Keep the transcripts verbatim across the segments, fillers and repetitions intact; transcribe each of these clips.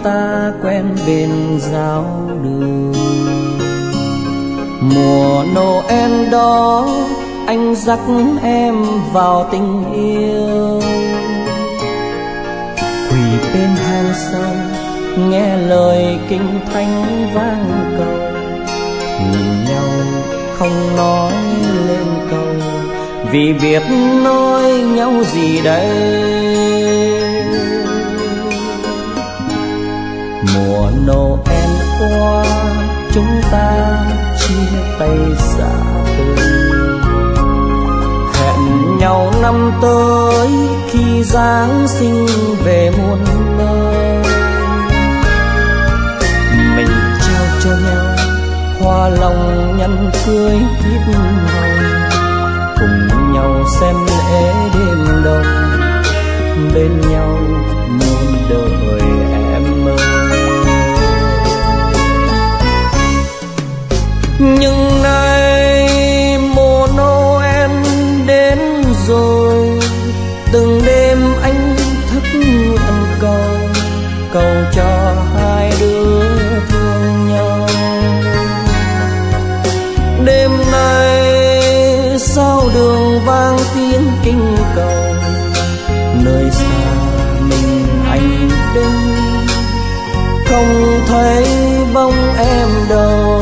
ta quen bên giao đường. Mùa Noel đó anh dắt em vào tình yêu, quỳ bên hang sông nghe lời kinh thánh vang cầu, nhìn nhau không nói lên câu, vì biết nói nhau gì đây. Mùa Noel qua chúng ta chia tay xa từ, hẹn nhau năm tới khi Giáng sinh về muôn nơi. Mình trao cho nhau hoa lòng nhẫn cưới kiếp hồng, cùng nhau xem lễ đêm đông, bên nhau muôn đời em ơi. Nhưng nay mùa Noel đến rồi, từng đêm anh thức nguyện cầu, cầu cho hai đứa thương nhau. Đêm nay sao đường vang tiếng kinh cầu, nơi xa mình anh đứng, không thấy bóng em đâu.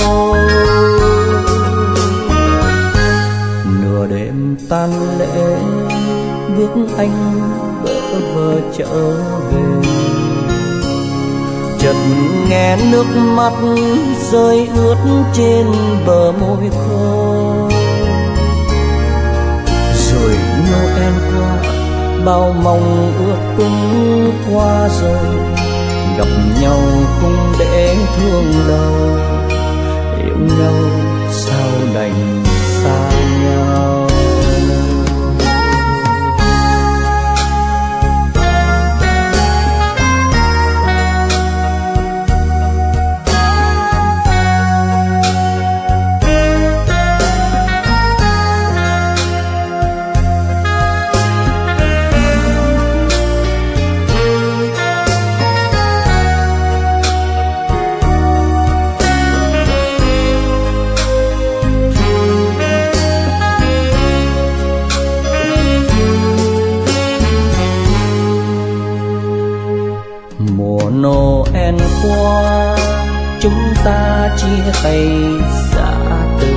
Nửa đêm tan lễ bước anh bỡ vơ trở về, chợt nghe nước mắt rơi ướt trên bờ môi khô. Rồi Noel qua bao mong ước cũng qua rồi, gặp nhau cũng để thương đâu, yêu nhau sao đành xa nhau. Noel qua chúng ta chia tay xa từ,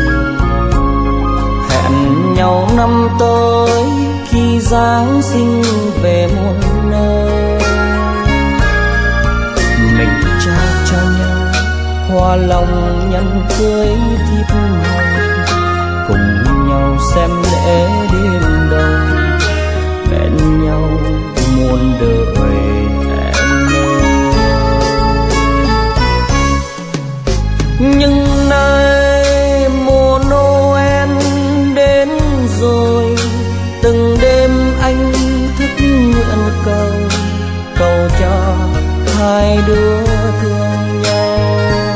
hẹn nhau năm tới khi Giáng sinh về muôn nơi. Mình trao cho nhau hoa lòng nhẫn cưới thiếp hồng, cùng nhau xem lễ đêm đông, bên nhau muôn đời. Nhưng nay mùa Noel đến rồi, từng đêm anh thức nguyện cầu, cầu cho hai đứa thương nhau.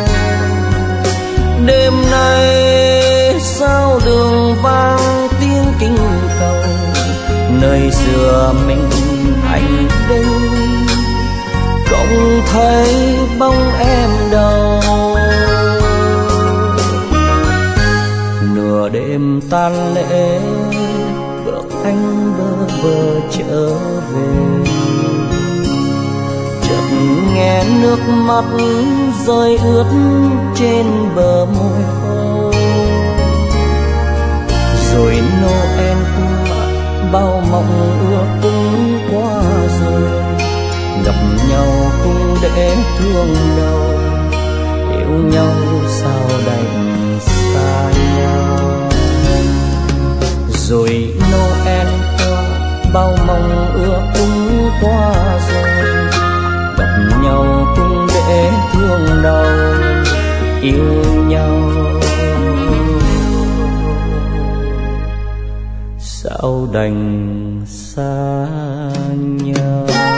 Đêm nay sao đường vang tiếng kinh cầu, nơi xưa mình anh đứng, không thấy bóng em đâu. Nửa đêm tan lễ bước anh bơ vơ trở về, chợt nghe nước mắt rơi ướt trên bờ môi khô. Rồi Noel qua bao mong ước cũng qua rồi, gặp nhau cũng để thương đâu, yêu nhau sao đành xa nhau. Rồi Noel qua bao mong ước cũng qua rồi, gặp nhau cũng để thương đâu, yêu nhau sao đành xa nhau.